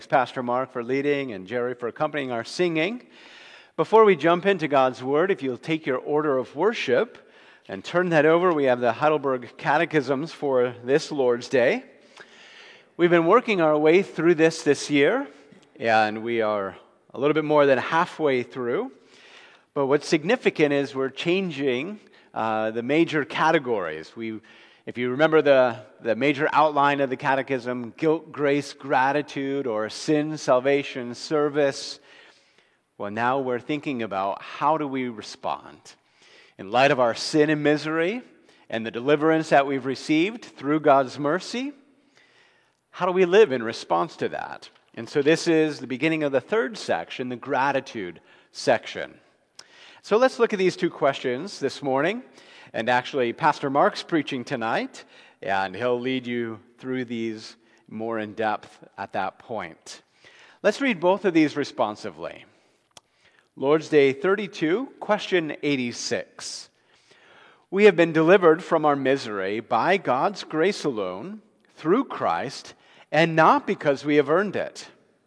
Pastor Mark for leading and Jerry for accompanying our singing. Before we jump into God's Word, if you'll take your order of worship and turn that over, we have the Heidelberg Catechisms for this Lord's Day. We've been working our way through this year, and we are a little bit more than halfway through. But what's significant is we're changing the major categories. If you remember the major outline of the catechism, guilt, grace, gratitude, or sin, salvation, service, well, now we're thinking about how do we respond? In light of our sin and misery and the deliverance that we've received through God's mercy, how do we live in response to that? And so this is the beginning of the third section, the gratitude section. So let's look at these two questions this morning. And actually, Pastor Mark's preaching tonight, and he'll lead you through these more in depth at that point. Let's read both of these responsively. Lord's Day 32, question 86. We have been delivered from our misery by God's grace alone, through Christ, and not because we have earned it.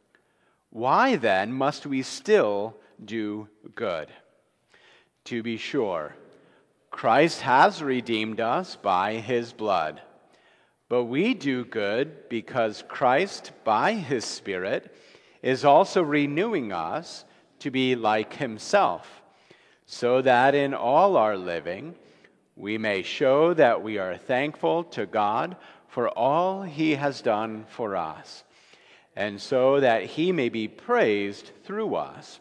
Why then must we still do good? To be sure, Christ has redeemed us by his blood. But we do good because Christ, by his Spirit, is also renewing us to be like himself, so that in all our living we may show that we are thankful to God for all he has done for us, and so that he may be praised through us.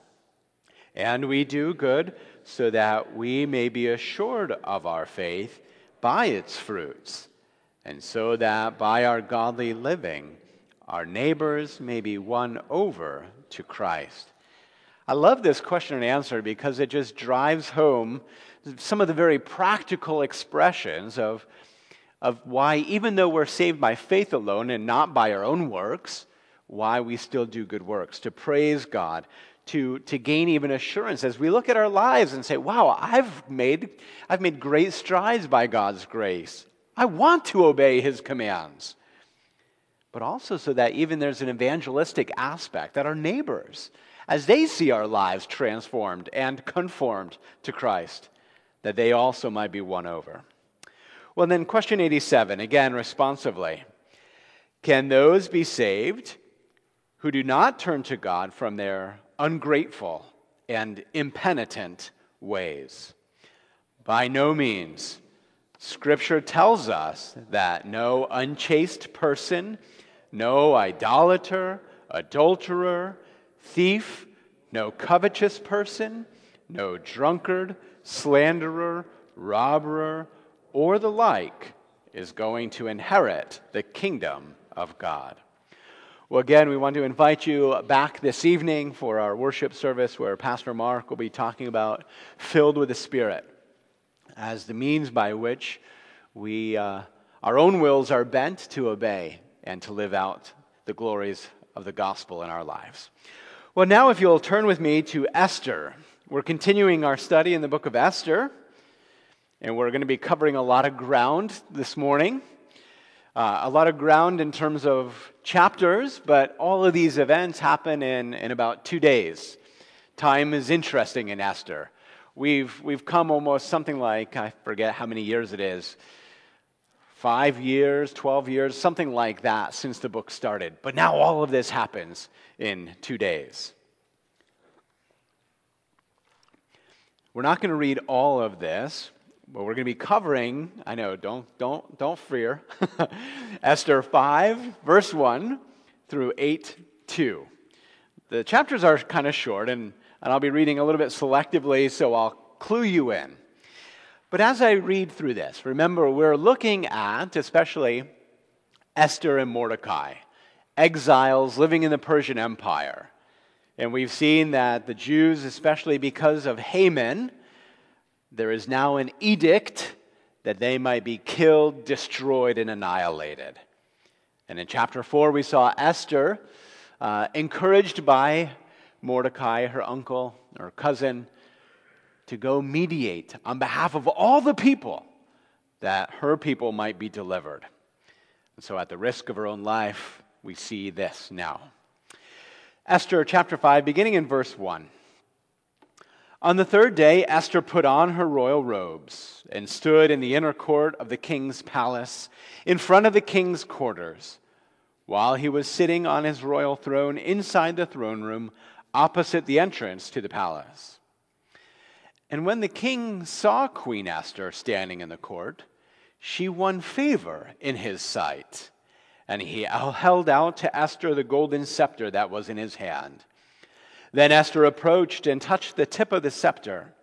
And we do good so that we may be assured of our faith by its fruits, and so that by our godly living, our neighbors may be won over to Christ. I love this question and answer because it just drives home some of the very practical expressions of why, even though we're saved by faith alone and not by our own works, why we still do good works, to praise God, to gain even assurance as we look at our lives and say, wow, I've made great strides by God's grace. I want to obey his commands. But also so that even there's an evangelistic aspect, that our neighbors, as they see our lives transformed and conformed to Christ, that they also might be won over. Well, then question 87, again responsively. Can those be saved who do not turn to God from their ungrateful and impenitent ways? By no means. Scripture tells us that no unchaste person, no idolater, adulterer, thief, no covetous person, no drunkard, slanderer, robber, or the like is going to inherit the kingdom of God. Well, again, we want to invite you back this evening for our worship service where Pastor Mark will be talking about filled with the Spirit as the means by which our own wills are bent to obey and to live out the glories of the gospel in our lives. Well, now if you'll turn with me to Esther. We're continuing our study in the book of Esther, and we're going to be covering a lot of ground this morning. A lot of ground in terms of chapters, but all of these events happen in about 2 days. Time is interesting in Esther. We've come almost something like, I forget how many years it is, 5 years, 12 years, something like that since the book started. But now all of this happens in 2 days. We're not going to read all of this, but we're going to be covering, I know, don't fear, Esther 5, verse 1 through 8:2. The chapters are kind of short, and I'll be reading a little bit selectively, so I'll clue you in. But as I read through this, remember, we're looking at, especially, Esther and Mordecai, exiles living in the Persian Empire. And we've seen that the Jews, especially because of Haman, there is now an edict that they might be killed, destroyed, and annihilated. And in chapter 4, we saw Esther encouraged by Mordecai, her uncle, or cousin, to go mediate on behalf of all the people that her people might be delivered. And so at the risk of her own life, we see this now. Esther chapter 5, beginning in verse 1. On the third day, Esther put on her royal robes and stood in the inner court of the king's palace in front of the king's quarters, while he was sitting on his royal throne inside the throne room opposite the entrance to the palace. And when the king saw Queen Esther standing in the court, she won favor in his sight. And he held out to Esther the golden scepter that was in his hand. Then Esther approached and touched the tip of the scepter.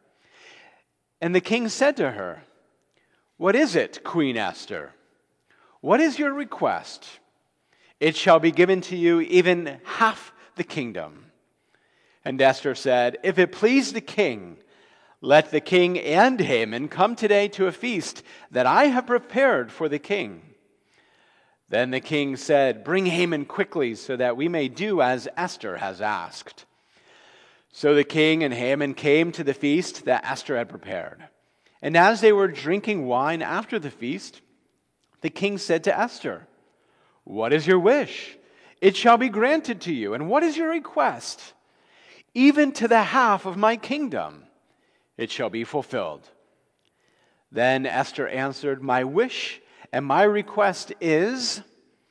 And the king said to her, "What is it, Queen Esther? What is your request? It shall be given to you, even half the kingdom." And Esther said, "If it please the king, let the king and Haman come today to a feast that I have prepared for the king." Then the king said, "Bring Haman quickly so that we may do as Esther has asked." So the king and Haman came to the feast that Esther had prepared. And as they were drinking wine after the feast, the king said to Esther, "What is your wish? It shall be granted to you. And what is your request? Even to the half of my kingdom, it shall be fulfilled." Then Esther answered, "My wish and my request is,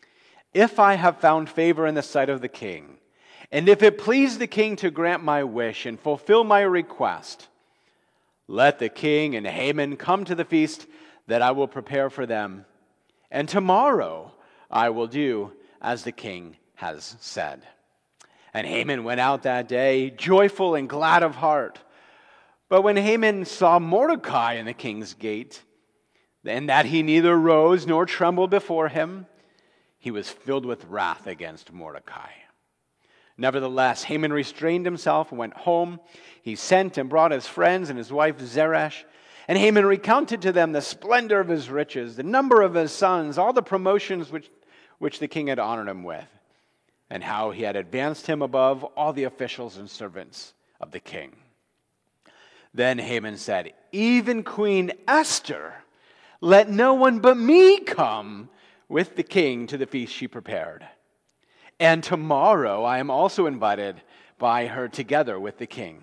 if I have found favor in the sight of the king, and if it please the king to grant my wish and fulfill my request, let the king and Haman come to the feast that I will prepare for them, and tomorrow I will do as the king has said." And Haman went out that day, joyful and glad of heart. But when Haman saw Mordecai in the king's gate, and that he neither rose nor trembled before him, he was filled with wrath against Mordecai. Nevertheless, Haman restrained himself and went home. He sent and brought his friends and his wife Zeresh. And Haman recounted to them the splendor of his riches, the number of his sons, all the promotions which the king had honored him with, and how he had advanced him above all the officials and servants of the king. Then Haman said, "Even Queen Esther, let no one but me come with the king to the feast she prepared. And tomorrow I am also invited by her together with the king.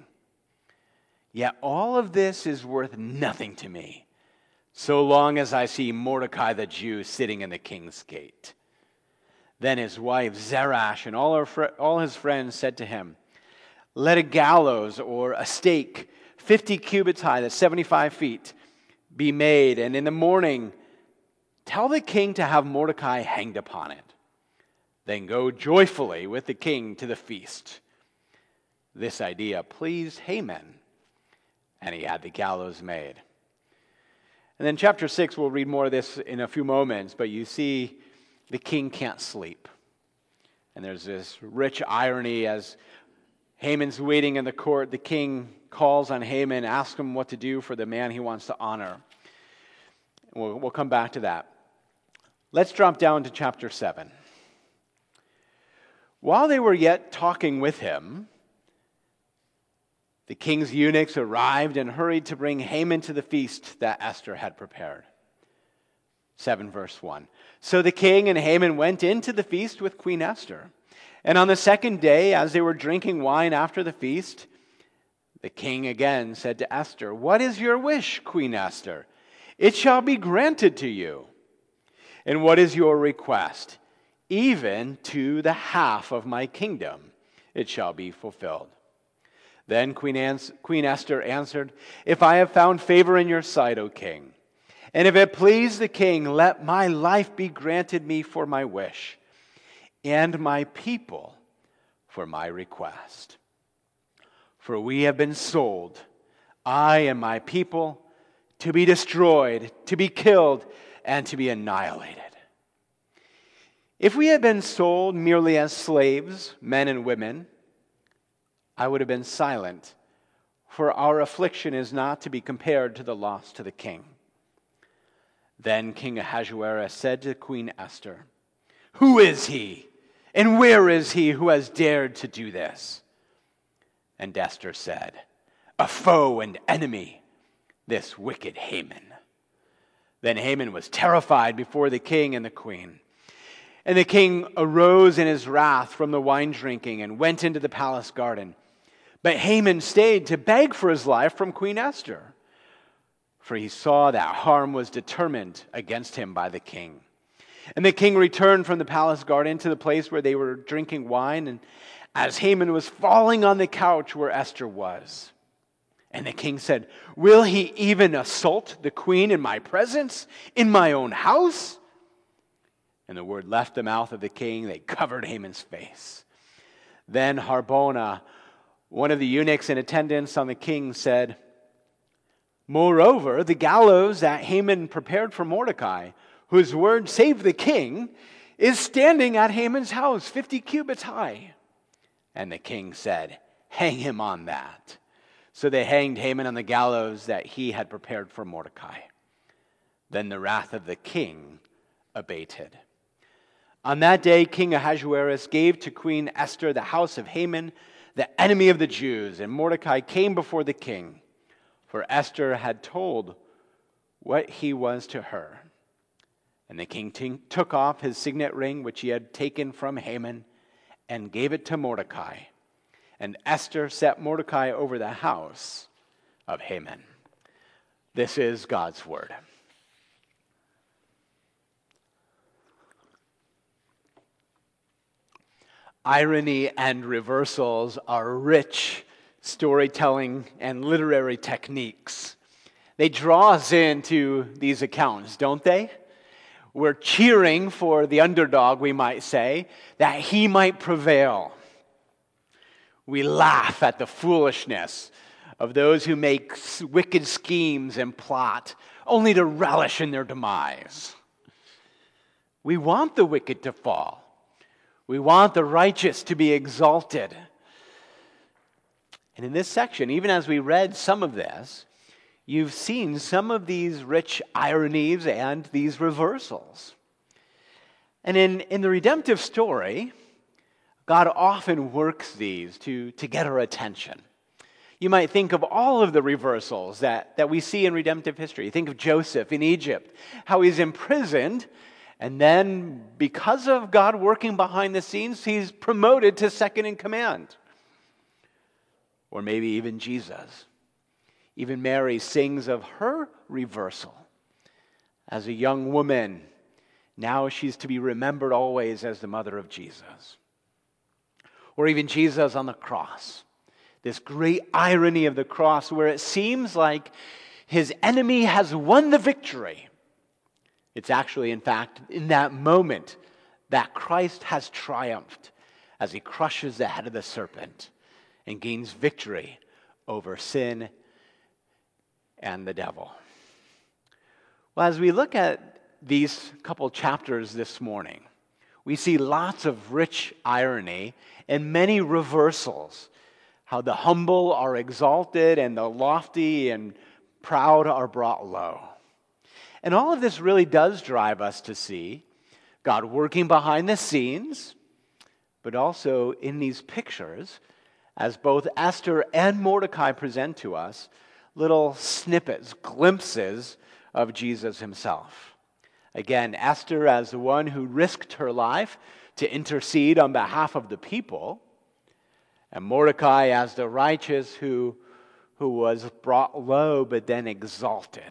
Yet all of this is worth nothing to me, so long as I see Mordecai the Jew sitting in the king's gate." Then his wife Zeresh and all his friends said to him, "Let a gallows or a stake 50 cubits high, that's 75 feet, be made, and in the morning tell the king to have Mordecai hanged upon it. Then go joyfully with the king to the feast." This idea pleased Haman, and he had the gallows made. And then chapter 6, we'll read more of this in a few moments, but you see the king can't sleep. And there's this rich irony as Haman's waiting in the court. The king calls on Haman, asks him what to do for the man he wants to honor. We'll come back to that. Let's drop down to chapter 7. While they were yet talking with him, the king's eunuchs arrived and hurried to bring Haman to the feast that Esther had prepared. 7 verse 1. So the king and Haman went into the feast with Queen Esther. And on the second day, as they were drinking wine after the feast, the king again said to Esther, "What is your wish, Queen Esther? It shall be granted to you. And what is your request? Even to the half of my kingdom, it shall be fulfilled." Then Queen Esther answered, "If I have found favor in your sight, O king, and if it please the king, let my life be granted me for my wish, and my people for my request. For we have been sold, I and my people, to be destroyed, to be killed, and to be annihilated. If we had been sold merely as slaves, men and women, I would have been silent, for our affliction is not to be compared to the loss to the king." Then King Ahasuerus said to Queen Esther, "Who is he, and where is he who has dared to do this?" And Esther said, "A foe and enemy, this wicked Haman." Then Haman was terrified before the king and the queen. And the king arose in his wrath from the wine drinking and went into the palace garden. But Haman stayed to beg for his life from Queen Esther, for he saw that harm was determined against him by the king. And the king returned from the palace garden to the place where they were drinking wine, and as Haman was falling on the couch where Esther was. And the king said, "Will he even assault the queen in my presence, in my own house?" And the word left the mouth of the king. They covered Haman's face. Then Harbona, one of the eunuchs in attendance on the king, said, "Moreover, the gallows that Haman prepared for Mordecai, whose word saved the king, is standing at Haman's house, 50 cubits high." And the king said, "Hang him on that." So they hanged Haman on the gallows that he had prepared for Mordecai. Then the wrath of the king abated. On that day, King Ahasuerus gave to Queen Esther the house of Haman, the enemy of the Jews, and Mordecai came before the king, for Esther had told what he was to her. And the king took off his signet ring, which he had taken from Haman, and gave it to Mordecai. And Esther set Mordecai over the house of Haman. This is God's word. Irony and reversals are rich storytelling and literary techniques. They draw us into these accounts, don't they? We're cheering for the underdog, we might say, that he might prevail. We laugh at the foolishness of those who make wicked schemes and plot only to relish in their demise. We want the wicked to fall. We want the righteous to be exalted. And in this section, even as we read some of this, you've seen some of these rich ironies and these reversals. And in the redemptive story, God often works these to get our attention. You might think of all of the reversals that we see in redemptive history. Think of Joseph in Egypt, how he's imprisoned, and then because of God working behind the scenes, he's promoted to second in command. Or maybe even Jesus. Even Mary sings of her reversal. As a young woman, now she's to be remembered always as the mother of Jesus. Or even Jesus on the cross. This great irony of the cross where it seems like his enemy has won the victory. It's actually, in fact, in that moment that Christ has triumphed as he crushes the head of the serpent and gains victory over sin and the devil. Well, as we look at these couple chapters this morning, we see lots of rich irony and many reversals. How the humble are exalted and the lofty and proud are brought low. And all of this really does drive us to see God working behind the scenes, but also in these pictures, as both Esther and Mordecai present to us, little snippets, glimpses of Jesus himself. Again, Esther as the one who risked her life to intercede on behalf of the people, and Mordecai as the righteous who was brought low but then exalted.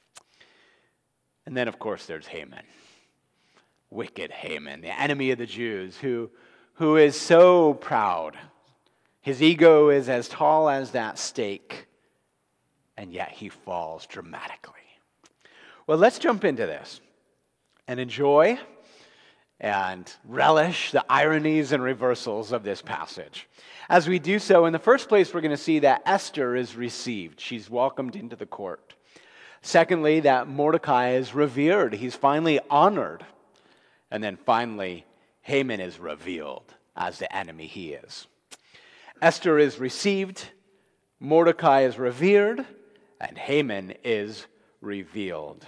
And then, of course, there's Haman. Wicked Haman, the enemy of the Jews, who is so proud. His ego is as tall as that stake, and yet he falls dramatically. Well, let's jump into this and enjoy and relish the ironies and reversals of this passage. As we do so, in the first place, we're going to see that Esther is received. She's welcomed into the court. Secondly, that Mordecai is revered. He's finally honored. And then finally, Haman is revealed as the enemy he is. Esther is received, Mordecai is revered, and Haman is revealed.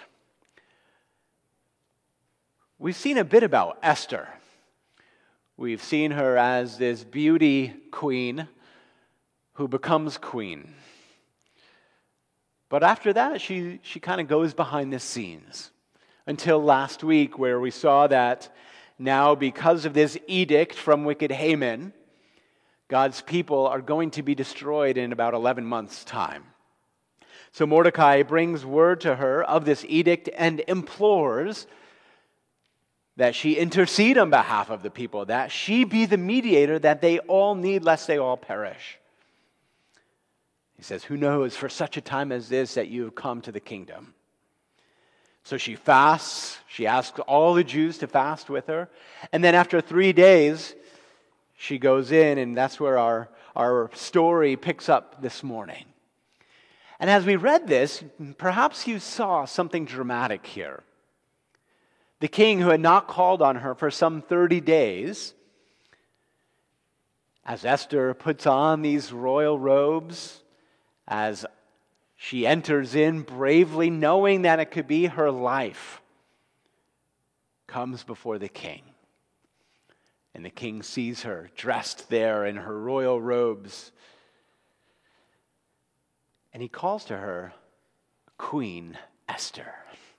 We've seen a bit about Esther. We've seen her as this beauty queen who becomes queen. But after that, she kind of goes behind the scenes until last week where we saw that now, because of this edict from wicked Haman, God's people are going to be destroyed in about 11 months' time. So Mordecai brings word to her of this edict and implores that she intercede on behalf of the people, that she be the mediator that they all need, lest they all perish. He says, "Who knows for such a time as this that you have come to the kingdom?" So she fasts. She asks all the Jews to fast with her. And then after 3 days, she goes in, and that's where our story picks up this morning. And as we read this, perhaps you saw something dramatic here. The king, who had not called on her for some 30 days, as Esther puts on these royal robes, as she enters in bravely, knowing that it could be her life, comes before the king. And the king sees her dressed there in her royal robes. And he calls to her Queen Esther.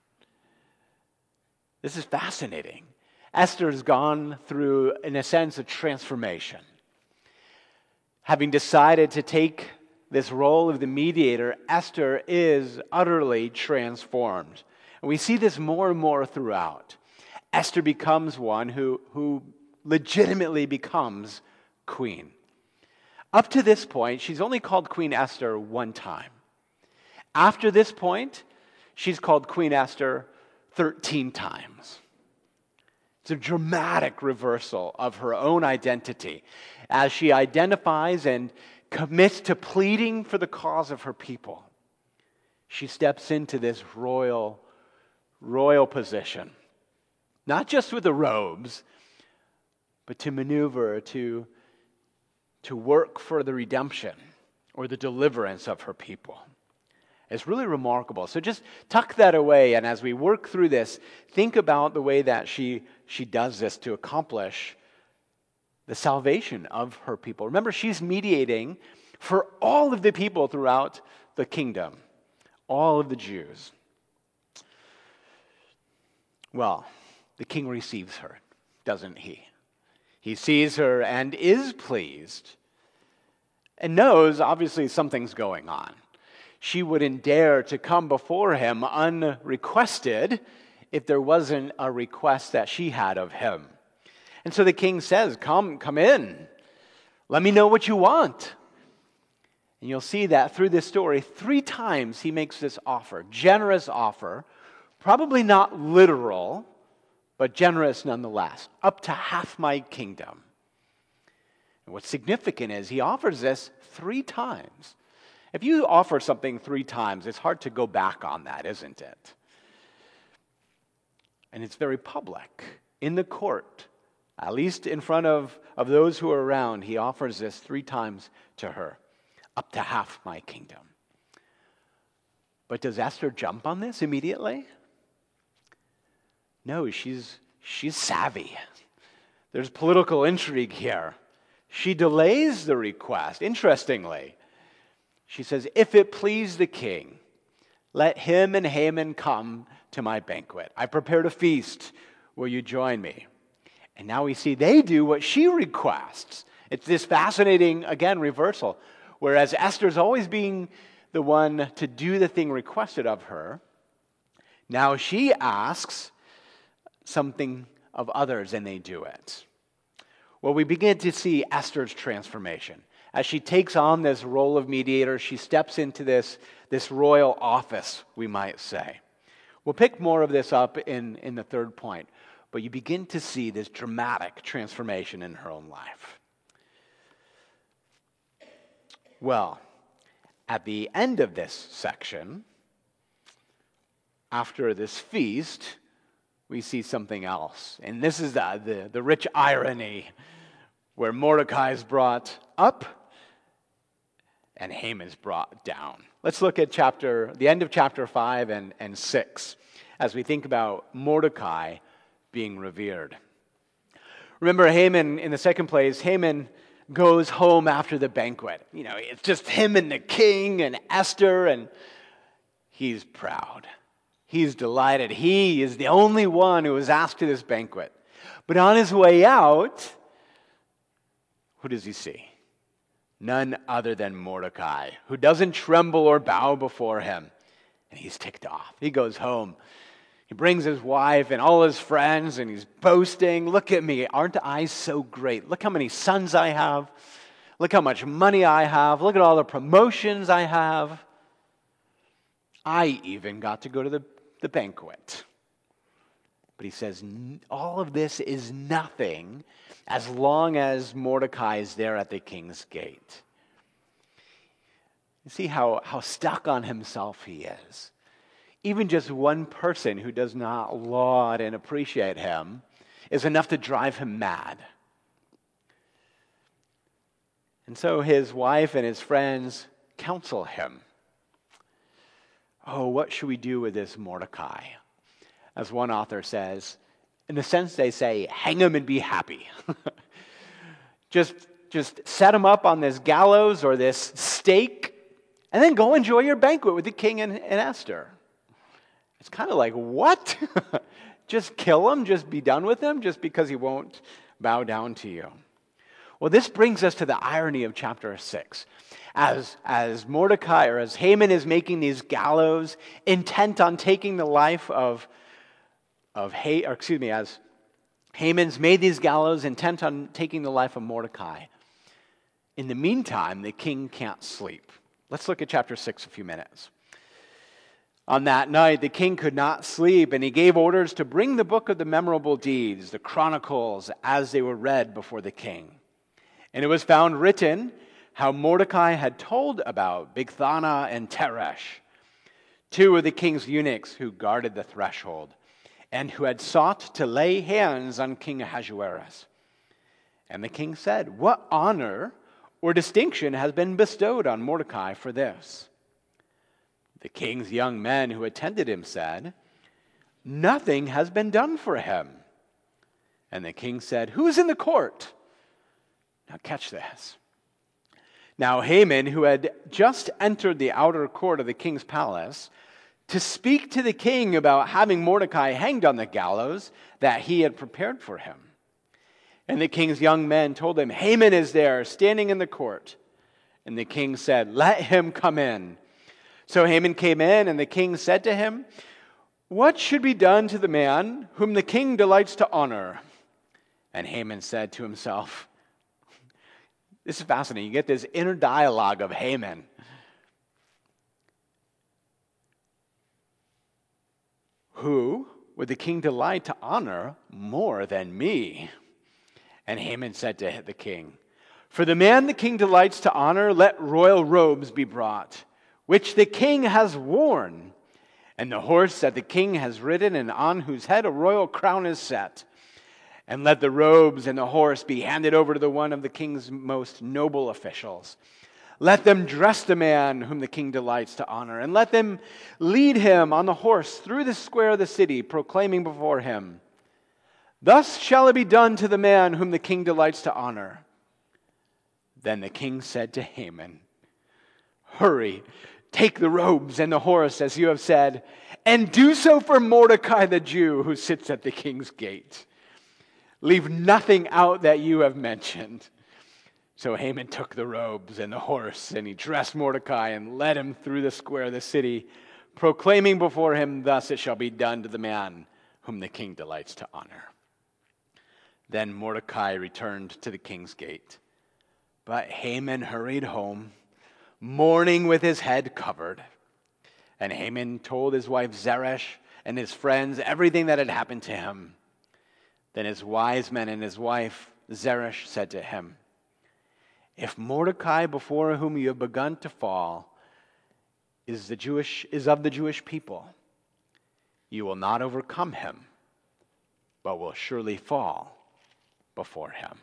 This is fascinating. Esther's gone through, in a sense, a transformation. Having decided to take this role of the mediator, Esther is utterly transformed. And we see this more and more throughout. Esther becomes one who legitimately becomes queen. Up to this point, she's only called Queen Esther one time. After this point, she's called Queen Esther 13 times. It's a dramatic reversal of her own identity as she identifies and commits to pleading for the cause of her people. She steps into this royal position, not just with the robes, but to maneuver, to work for the redemption or the deliverance of her people. It's really remarkable. So just tuck that away, and as we work through this, think about the way that she does this to accomplish the salvation of her people. Remember, she's mediating for all of the people throughout the kingdom, all of the Jews. Well, the king receives her, doesn't he? He sees her and is pleased and knows, obviously, something's going on. She wouldn't dare to come before him unrequested if there wasn't a request that she had of him. And so the king says, come in. Let me know what you want. And you'll see that through this story, 3 times he makes this offer, generous offer, probably not literal, but generous nonetheless, up to half my kingdom. And what's significant is he offers this 3 times. If you offer something 3 times, it's hard to go back on that, isn't it? And it's very public. In the court, at least in front of those who are around, he offers this 3 times to her, up to half my kingdom. But does Esther jump on this immediately? No, she's savvy. There's political intrigue here. She delays the request. Interestingly, she says, "If it please the king, let him and Haman come to my banquet. I prepared a feast. Will you join me?" And now we see they do what she requests. It's this fascinating, again, reversal. Whereas Esther's always being the one to do the thing requested of her, now she asks something of others and they do it. Well, we begin to see Esther's transformation. As she takes on this role of mediator, she steps into this royal office, we might say. We'll pick more of this up in the 3rd point, but you begin to see this dramatic transformation in her own life. Well, at the end of this section, after this feast, we see something else. And this is the rich irony where Mordecai is brought up and Haman's brought down. Let's look at the end of chapter 5 and 6 as we think about Mordecai being revered. Remember Haman, in the second place, Haman goes home after the banquet. You know, it's just him and the king and Esther, and he's proud. He's delighted. He is the only one who was asked to this banquet. But on his way out, who does he see? None other than Mordecai, who doesn't tremble or bow before him. And he's ticked off. He goes home. He brings his wife and all his friends, and he's boasting. Look at me. Aren't I so great? Look how many sons I have. Look how much money I have. Look at all the promotions I have. I even got to go to the banquet. But he says, all of this is nothing as long as Mordecai is there at the king's gate. You see how stuck on himself he is. Even just one person who does not laud and appreciate him is enough to drive him mad. And so his wife and his friends counsel him. Oh, what should we do with this Mordecai? As one author says, in a sense they say, hang him and be happy. Just set him up on this gallows or this stake, and then go enjoy your banquet with the king and Esther. It's kind of like, what? Just kill him? Just be done with him? Just because he won't bow down to you? Well, this brings us to the irony of chapter 6. As Mordecai, or as Haman is making these gallows, intent on taking the life as Haman's made these gallows, intent on taking the life of Mordecai. In the meantime, the king can't sleep. Let's look at chapter 6 a few minutes. On that night, the king could not sleep, and he gave orders to bring the book of the memorable deeds, the chronicles, as they were read before the king. And it was found written how Mordecai had told about Bigthana and Teresh, two of the king's eunuchs who guarded the threshold, and who had sought to lay hands on King Ahasuerus. And the king said, what honor or distinction has been bestowed on Mordecai for this? The king's young men who attended him said, nothing has been done for him. And the king said, who is in the court? Now catch this. Now Haman, who had just entered the outer court of the king's palace to speak to the king about having Mordecai hanged on the gallows that he had prepared for him. And the king's young men told him, Haman is there, standing in the court. And the king said, let him come in. So Haman came in, and the king said to him, what should be done to the man whom the king delights to honor? And Haman said to himself, this is fascinating. You get this inner dialogue of Haman. Who would the king delight to honor more than me? And Haman said to the king, for the man the king delights to honor, let royal robes be brought, which the king has worn, and the horse that the king has ridden, and on whose head a royal crown is set. And let the robes and the horse be handed over to the one of the king's most noble officials. Let them dress the man whom the king delights to honor, and let them lead him on the horse through the square of the city, proclaiming before him, thus shall it be done to the man whom the king delights to honor. Then the king said to Haman, hurry, take the robes and the horse, as you have said, and do so for Mordecai the Jew who sits at the king's gate. Leave nothing out that you have mentioned. So Haman took the robes and the horse, and he dressed Mordecai and led him through the square of the city, proclaiming before him, thus it shall be done to the man whom the king delights to honor. Then Mordecai returned to the king's gate. But Haman hurried home, mourning with his head covered. And Haman told his wife Zeresh and his friends everything that had happened to him. Then his wise men and his wife Zeresh said to him, if Mordecai, before whom you have begun to fall, is of the Jewish people, you will not overcome him, but will surely fall before him.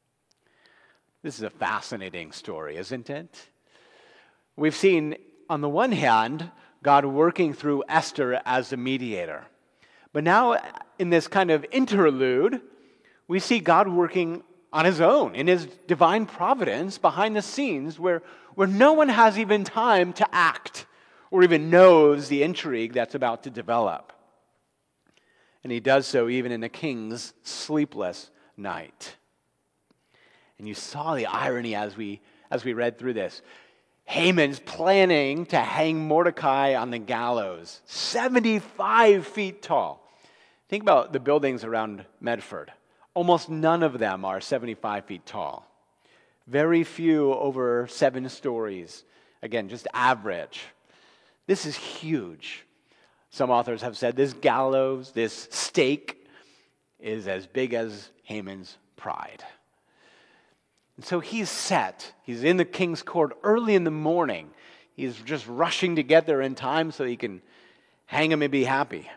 This is a fascinating story, isn't it? We've seen, on the one hand, God working through Esther as the mediator. But now, in this kind of interlude, we see God working on his own, in his divine providence, behind the scenes, where no one has even time to act or even knows the intrigue that's about to develop. And he does so even in the king's sleepless night. And you saw the irony as we read through this. Haman's planning to hang Mordecai on the gallows, 75 feet tall. Think about the buildings around Medford. Almost none of them are 75 feet tall. Very few over 7 stories. Again, just average. This is huge. Some authors have said this gallows, this stake, is as big as Haman's pride. And so he's set. He's in the king's court early in the morning. He's just rushing to get there in time so he can hang him and be happy.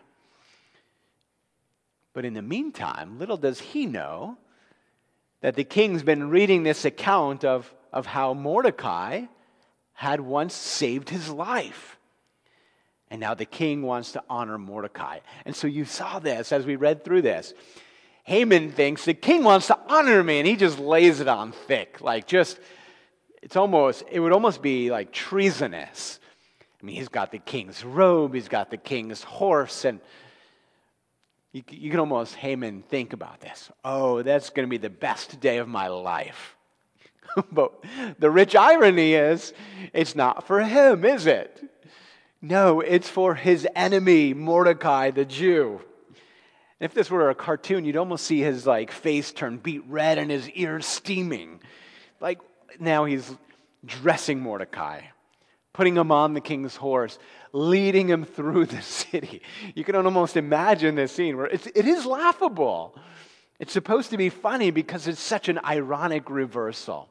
But in the meantime, little does he know that the king's been reading this account of how Mordecai had once saved his life. And now the king wants to honor Mordecai. And so you saw this as we read through this. Haman thinks the king wants to honor me, and he just lays it on thick. It would almost be like treasonous. I mean, he's got the king's robe, he's got the king's horse, and you can almost, Haman, think about this. Oh, that's going to be the best day of my life. But the rich irony is, it's not for him, is it? No, it's for his enemy, Mordecai the Jew. If this were a cartoon, you'd almost see his face turn beet red and his ears steaming. Now he's dressing Mordecai, putting him on the king's horse, leading him through the city. You can almost imagine this scene where it is laughable. It's supposed to be funny because it's such an ironic reversal.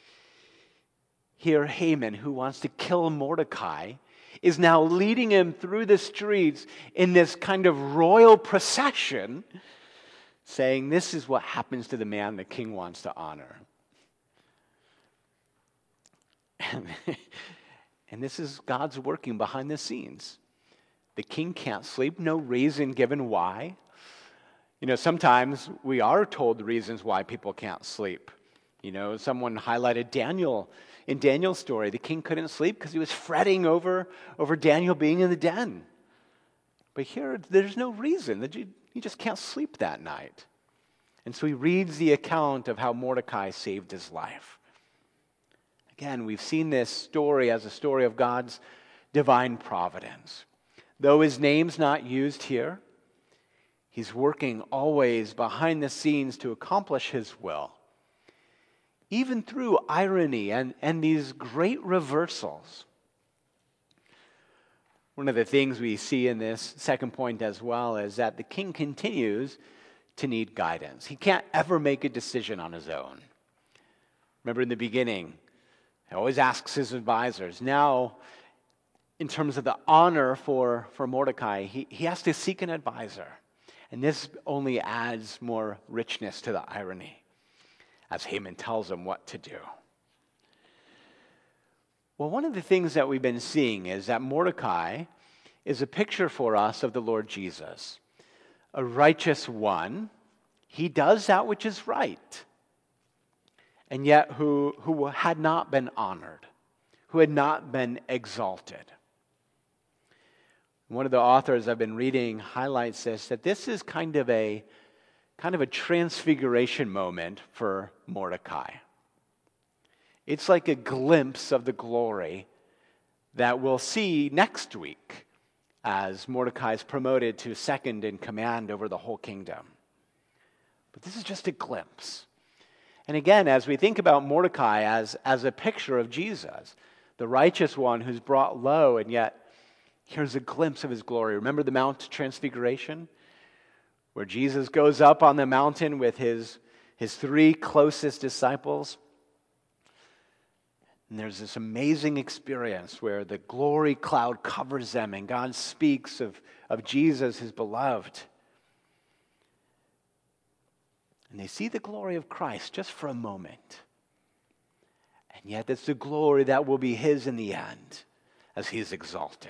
Here, Haman, who wants to kill Mordecai, is now leading him through the streets in this kind of royal procession, saying, this is what happens to the man the king wants to honor. And this is God's working behind the scenes. The king can't sleep, no reason given why. Sometimes we are told the reasons why people can't sleep. Someone highlighted Daniel. In Daniel's story, the king couldn't sleep because he was fretting over Daniel being in the den. But here, there's no reason. He just can't sleep that night. And so he reads the account of how Mordecai saved his life. Again, we've seen this story as a story of God's divine providence. Though his name's not used here, he's working always behind the scenes to accomplish his will. Even through irony and these great reversals. One of the things we see in this second point as well is that the king continues to need guidance. He can't ever make a decision on his own. Remember in the beginning, he always asks his advisors. Now, in terms of the honor for Mordecai, he has to seek an advisor. And this only adds more richness to the irony, as Haman tells him what to do. Well, one of the things that we've been seeing is that Mordecai is a picture for us of the Lord Jesus, a righteous one. He does that which is right, and yet who had not been honored, who had not been exalted. One of the authors I've been reading highlights this, that this is kind of a transfiguration moment for Mordecai. It's like a glimpse of the glory that we'll see next week as Mordecai is promoted to second in command over the whole kingdom. But this is just a glimpse. And again, as we think about Mordecai as a picture of Jesus, the righteous one who's brought low, and yet here's a glimpse of his glory. Remember the Mount Transfiguration? Where Jesus goes up on the mountain with his 3 closest disciples. And there's this amazing experience where the glory cloud covers them and God speaks of Jesus, his beloved. And they see the glory of Christ just for a moment. And yet it's the glory that will be his in the end as he is exalted.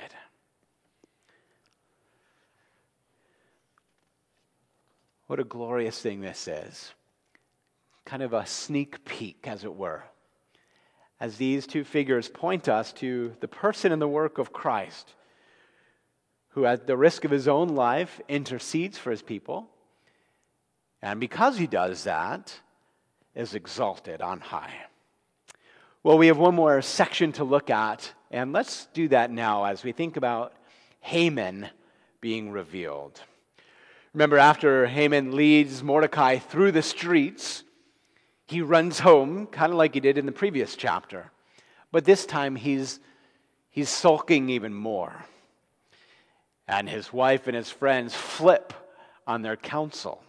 What a glorious thing this is. Kind of a sneak peek, as it were, as these 2 figures point us to the person and the work of Christ, who at the risk of his own life intercedes for his people. And because he does that, is exalted on high. Well, we have one more section to look at, and let's do that now as we think about Haman being revealed. Remember, after Haman leads Mordecai through the streets, he runs home, kind of like he did in the previous chapter. But this time he's sulking even more. And his wife and his friends flip on their counsel.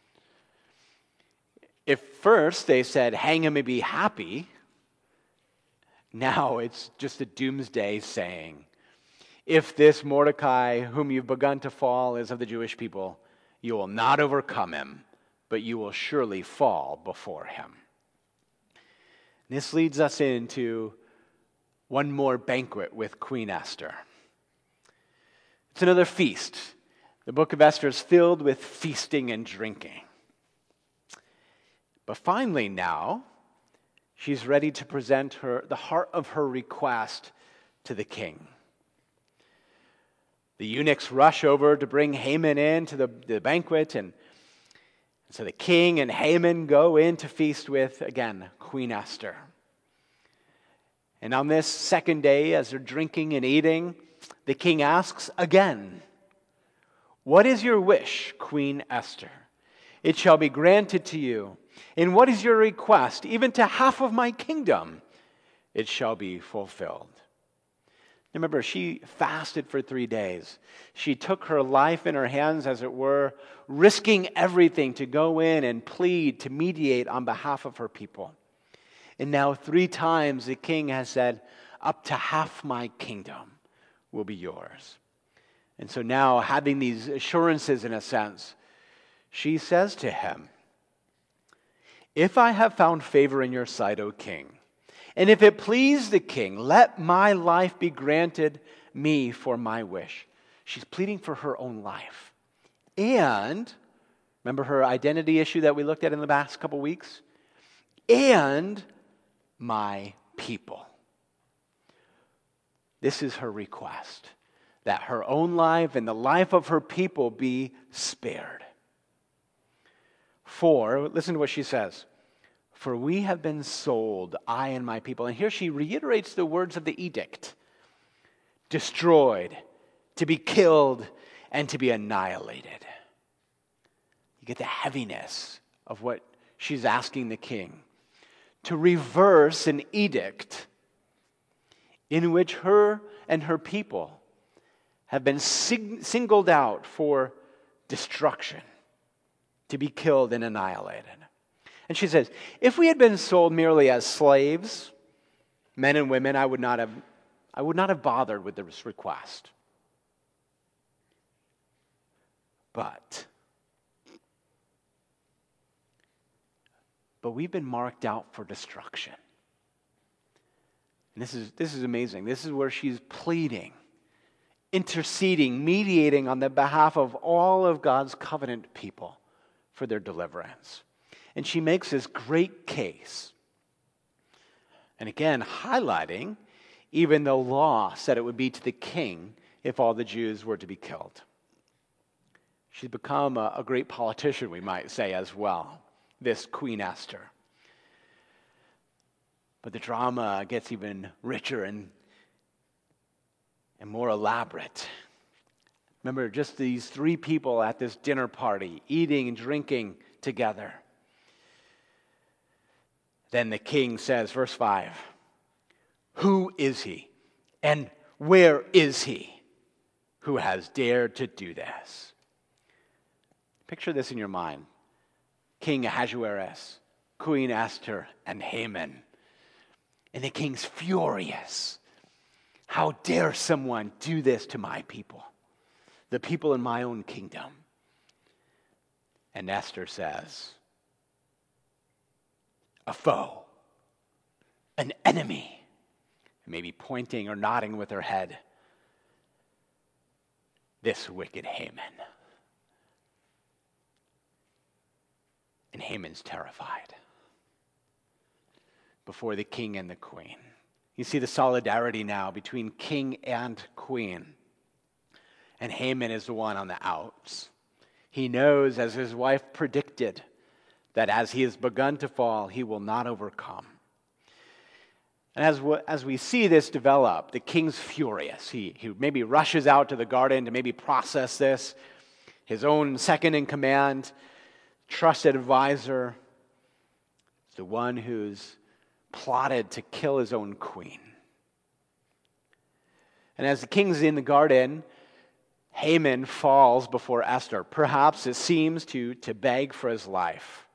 If first they said, hang him and be happy, now it's just a doomsday saying, if this Mordecai whom you've begun to fall is of the Jewish people, you will not overcome him, but you will surely fall before him. This leads us into one more banquet with Queen Esther. It's another feast. The book of Esther is filled with feasting and drinking. But finally now, she's ready to present the heart of her request to the king. The eunuchs rush over to bring Haman in to the banquet, and so the king and Haman go in to feast with, again, Queen Esther. And on this second day, as they're drinking and eating, the king asks again, "What is your wish, Queen Esther? It shall be granted to you. And what is your request? Even to half of my kingdom, it shall be fulfilled." Remember, she fasted for 3 days. She took her life in her hands, as it were, risking everything to go in and plead, to mediate on behalf of her people. And now 3 times the king has said, up to half my kingdom will be yours. And so now, having these assurances in a sense, she says to him, "If I have found favor in your sight, O king, and if it please the king, let my life be granted me for my wish." She's pleading for her own life. And, remember her identity issue that we looked at in the past couple weeks? And my people. This is her request, that her own life and the life of her people be spared. For, listen to what she says, "For we have been sold, I and my people." And here she reiterates the words of the edict: destroyed, to be killed, and to be annihilated. You get the heaviness of what she's asking the king to reverse an edict in which her and her people have been singled out for destruction, to be killed and annihilated. And she says, if we had been sold merely as slaves, men and women, I would not have bothered with this request. But we've been marked out for destruction. And this is amazing. This is where she's pleading, interceding, mediating on the behalf of all of God's covenant people for their deliverance. And she makes this great case. And again, highlighting even the law said it would be to the king if all the Jews were to be killed. She's become a great politician, we might say, as well, this Queen Esther. But the drama gets even richer and more elaborate. Remember, just these 3 people at this dinner party, eating and drinking together. Then the king says, verse 5, "Who is he, and where is he who has dared to do this?" Picture this in your mind. King Ahasuerus, Queen Esther, and Haman. And the king's furious. How dare someone do this to my people, the people in my own kingdom? And Esther says, a foe, an enemy, maybe pointing or nodding with her head, this wicked Haman. And Haman's terrified before the king and the queen. You see the solidarity now between king and queen. And Haman is the one on the outs. He knows, as his wife predicted, that as he has begun to fall, he will not overcome. And as we see this develop, the king's furious. He maybe rushes out to the garden to maybe process this. His own second in command, trusted advisor, is the one who's plotted to kill his own queen. And as the king's in the garden, Haman falls before Esther. Perhaps it seems to beg for his life.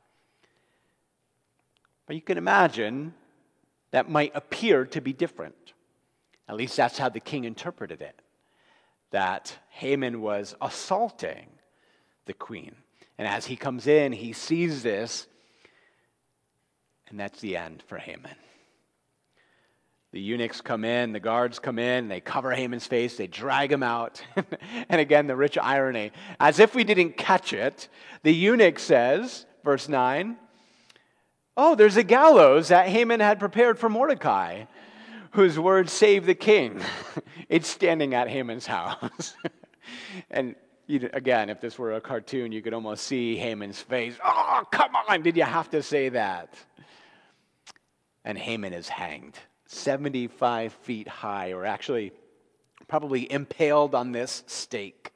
But you can imagine that might appear to be different. At least that's how the king interpreted it. That Haman was assaulting the queen. And as he comes in, he sees this, and that's the end for Haman. The eunuchs come in, the guards come in, they cover Haman's face, they drag him out. And again, the rich irony. As if we didn't catch it, the eunuch says, verse 9, "Oh, there's a gallows that Haman had prepared for Mordecai, whose words saved the king." It's standing at Haman's house. And again, if this were a cartoon, you could almost see Haman's face. "Oh, come on, did you have to say that?" And Haman is hanged. 75 feet high, or actually probably impaled on this stake.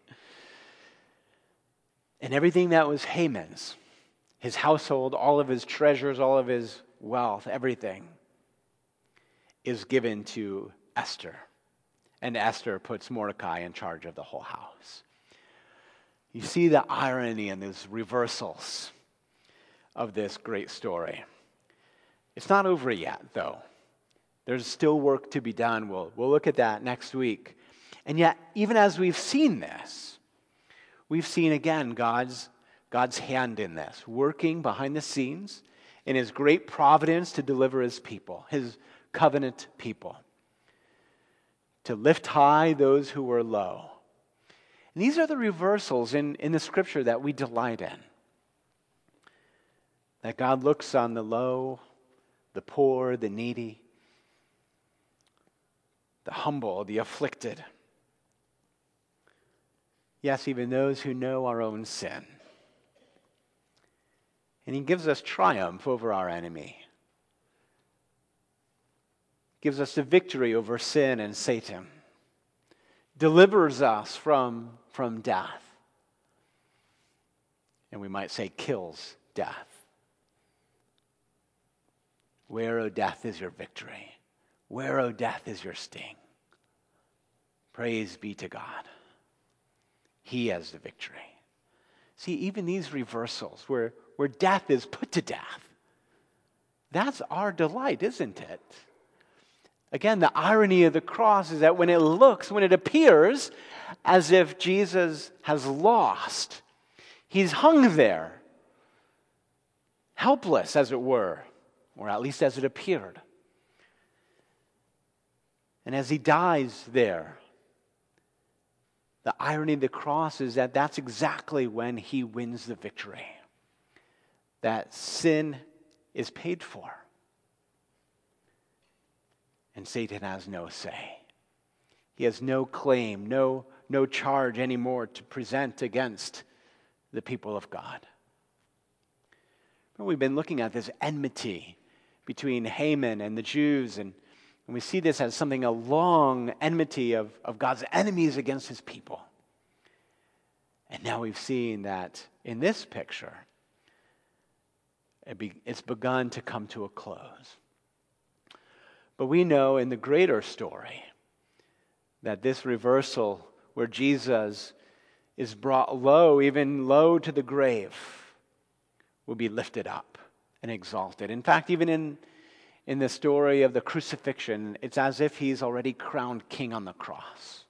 And everything that was Haman's, his household, all of his treasures, all of his wealth, everything, is given to Esther. And Esther puts Mordecai in charge of the whole house. You see the irony in these reversals of this great story. It's not over yet, though. There's still work to be done. We'll look at that next week. And yet, even as we've seen this, we've seen again God's hand in this, working behind the scenes in his great providence to deliver his people, his covenant people, to lift high those who were low. And these are the reversals in the scripture that we delight in. That God looks on the low, the poor, the needy, the humble, the afflicted. Yes, even those who know our own sin. And he gives us triumph over our enemy. Gives us the victory over sin and Satan. Delivers us from death. And we might say kills death. Where, O death, is your victory? Where, O death, is your sting? Praise be to God. He has the victory. See, even these reversals where death is put to death, that's our delight, isn't it? Again, the irony of the cross is that when it appears as if Jesus has lost, he's hung there, helpless, as it were, or at least as it appeared. And as he dies there, the irony of the cross is that that's exactly when he wins the victory. That sin is paid for. And Satan has no say. He has no claim, no charge anymore to present against the people of God. We've been looking at this enmity between Haman and the Jews, and we see this as something, a long enmity of God's enemies against his people. And now we've seen that in this picture, it's begun to come to a close. But we know in the greater story that this reversal where Jesus is brought low, even low to the grave, will be lifted up and exalted. In fact, even in the story of the crucifixion, it's as if he's already crowned king on the cross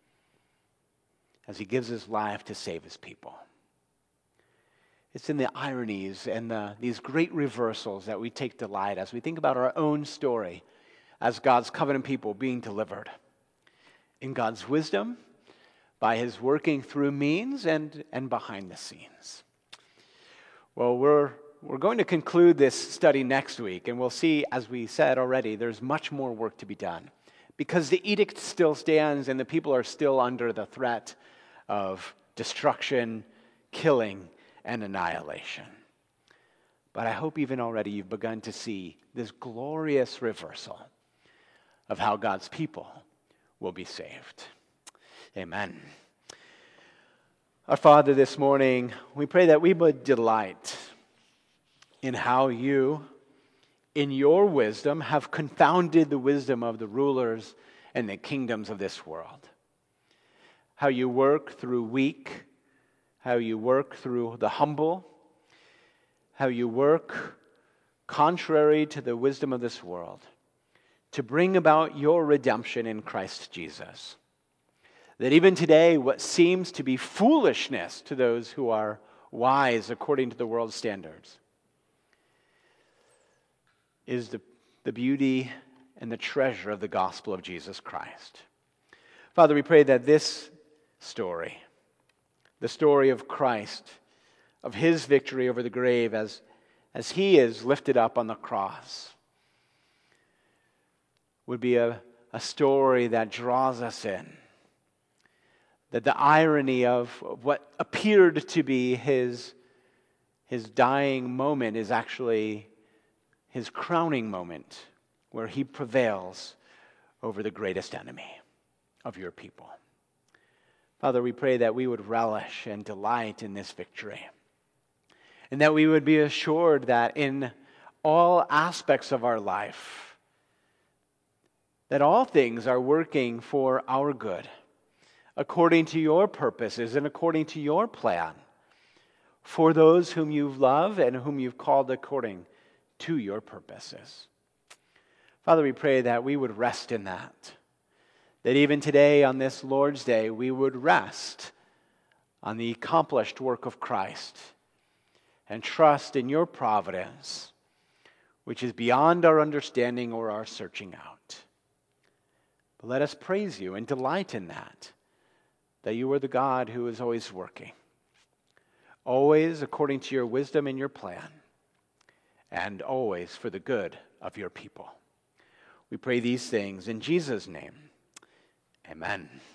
as he gives his life to save his people. It's in the ironies and these great reversals that we take delight as we think about our own story as God's covenant people being delivered. In God's wisdom, by his working through means and behind the scenes. Well, we're going to conclude this study next week, and we'll see, as we said already, there's much more work to be done. Because the edict still stands and the people are still under the threat of destruction, killing, and annihilation. But I hope even already you've begun to see this glorious reversal of how God's people will be saved. Amen. Our Father, this morning, we pray that we would delight in how you, in your wisdom, have confounded the wisdom of the rulers and the kingdoms of this world. How you work through weak, how you work through the humble, how you work contrary to the wisdom of this world to bring about your redemption in Christ Jesus. That even today, what seems to be foolishness to those who are wise according to the world's standards is the beauty and the treasure of the gospel of Jesus Christ. Father, we pray that this story, the story of Christ, of his victory over the grave as he is lifted up on the cross, would be a story that draws us in. That the irony of what appeared to be his dying moment is actually his crowning moment, where he prevails over the greatest enemy of your people. Father, we pray that we would relish and delight in this victory, and that we would be assured that in all aspects of our life, that all things are working for our good, according to your purposes and according to your plan, for those whom you love and whom you've called according to your purposes. Father, we pray that we would rest in that even today on this Lord's Day, we would rest on the accomplished work of Christ and trust in your providence, which is beyond our understanding or our searching out. But let us praise you and delight in that you are the God who is always working, always according to your wisdom and your plan, and always for the good of your people. We pray these things in Jesus' name. Amen.